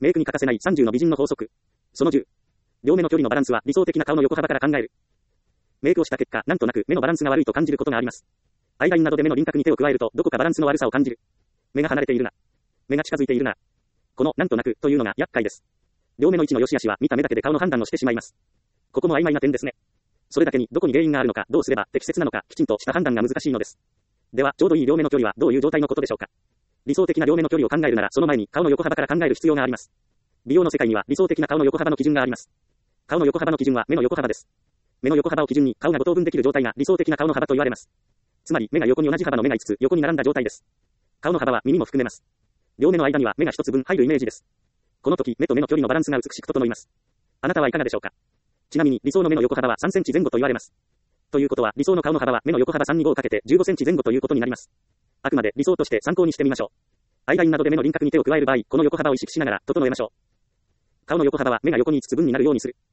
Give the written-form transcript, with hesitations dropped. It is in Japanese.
メイクに欠かせない30の美人の法則。その10。両目の距離のバランスは理想的な顔の横幅から考える。メイクをした結果、なんとなく目のバランスが悪いと感じることがあります。アイラインなどで目の輪郭に手を加えると、どこかバランスの悪さを感じる。目が離れているな。目が近づいているな。この、なんとなく、というのが厄介です。両目の位置の良し悪しは見た目だけで顔の判断をしてしまいます。ここも曖昧な点ですね。それだけに、どこに原因があるのか、どうすれば適切なのか、きちんとした判断が難しいのです。では、ちょうどいい両目の距離はどういう状態のことでしょうか。理想的な両目の距離を考えるなら、その前に顔の横幅から考える必要があります。美容の世界には理想的な顔の横幅の基準があります。顔の横幅の基準は目の横幅です。目の横幅を基準に顔が5等分できる状態が理想的な顔の幅と言われます。つまり目が横に同じ幅の目が5つ横に並んだ状態です。顔の幅は耳も含めます。両目の間には目が1つ分入るイメージです。この時、目と目の距離のバランスが美しく整います。あなたはいかがでしょうか。ちなみに理想の目の横幅は3センチ前後と言われます。ということは理想の顔の幅は目の横幅3に5をかけて15センチ前後ということになります。あくまで理想として参考にしてみましょう。アイラインなどで目の輪郭に手を加える場合、この横幅を意識しながら整えましょう。顔の横幅は目が横に5つ分になるようにする。